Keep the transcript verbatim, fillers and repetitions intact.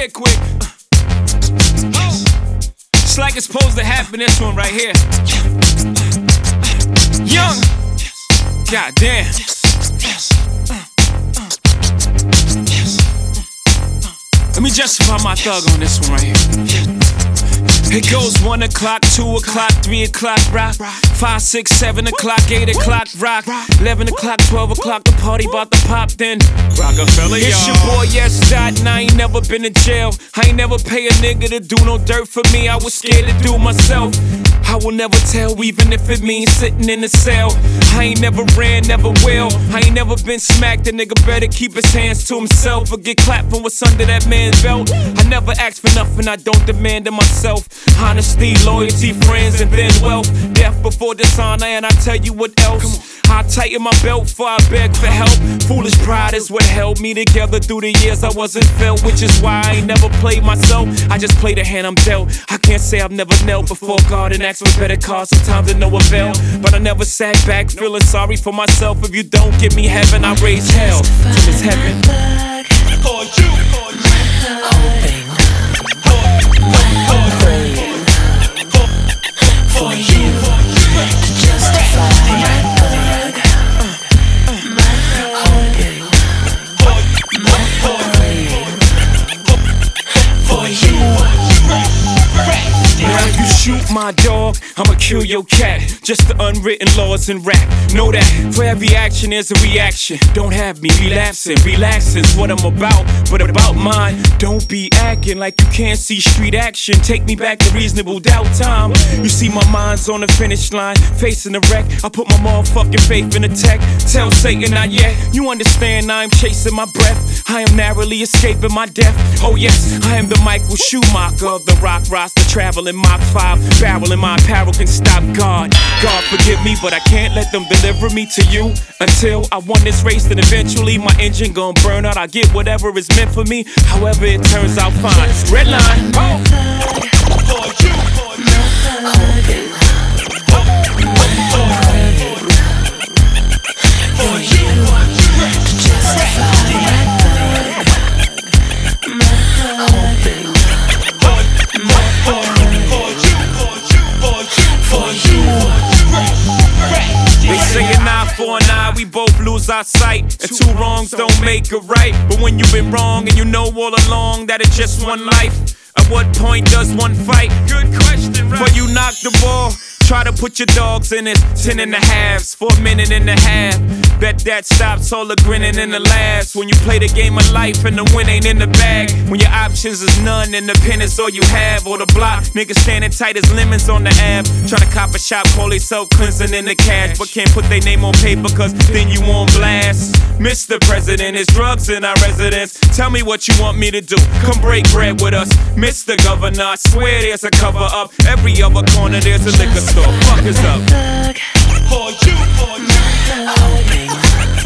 here quick. Oh. It's like it's supposed to happen, this one right here. Young. God damn. Let me justify my thug on this one right here. It goes one o'clock, two o'clock, three o'clock, rock. Five, six, seven o'clock, eight o'clock, rock. Eleven o'clock, twelve o'clock, the party bout to pop. Then Rockefeller, It's y'all. your boy, yes, Dot, and I ain't never been in jail. I ain't never pay a nigga to do no dirt for me. I was scared to do myself. I will never tell, even if it means sitting in a cell. I ain't never ran, never will. I ain't never been smacked. A nigga better keep his hands to himself or get clapped for what's under that man's belt. I never ask for nothing, I don't demand it myself. Honesty, loyalty, friends, and then wealth. Death before dishonor, and I tell you what else. I tighten my belt before I beg for help. Foolish pride is what held me together through the years I wasn't felt, which is why I ain't never played myself. I just play the hand I'm dealt. I can't say I've never knelt before God and asked for better cause, sometimes to no avail. But I never sat back feeling sorry for myself. If you don't give me heaven, I raise hell till it's heaven. For you, for you. Hoping, praying for you to justify my thug. Hoping, praying for you. Now if you shoot my dog, I'ma kill your cat. Just the unwritten laws in rap. Know that for every action there's a reaction. Don't have me relapsing. Relaxing's what I'm about, but about mine. Don't be acting like you can't see street action. Take me back to reasonable doubt time. You see my mind's on the finish line, facing the wreck. I put my motherfucking faith in the tech. Tell Satan not yet. You understand I'm chasing my breath. I am narrowly escaping my death. Oh yes, I am the Michael Schumacher of the rock roster, traveling Mach five. Barrel in my apparel can stop God. God forgive me, but I can't let them deliver me to you until I won this race. Then eventually my engine gon' burn out. I get whatever is meant for me, however it turns out fine. Red line. Oh. For you, for you. Hoping, for you to justify my thug. Hoping, for you. They say an eye for an eye, we both lose our sight. And two wrongs don't make it right. But when you've been wrong and you know all along that it's just one life, at what point does one fight? Good question, right? Before you knock the ball, try to put your dogs in it. Ten and a halves for a minute and a half. Bet that stops all the grinning and the laughs. When you play the game of life and the win ain't in the bag. When your options is none and the pen is all you have. Or the block, niggas standing tight as lemons on the ab. Try to cop a shop, call they self cleansing in the cash. But can't put their name on paper cause then you on blast. Mister President, is drugs in our residence. Tell me what you want me to do. Come break bread with us. Mister Governor, I swear there's a cover up. Every other corner there's a liquor store. Fuck us up. Thug. For you, for you. Hoping,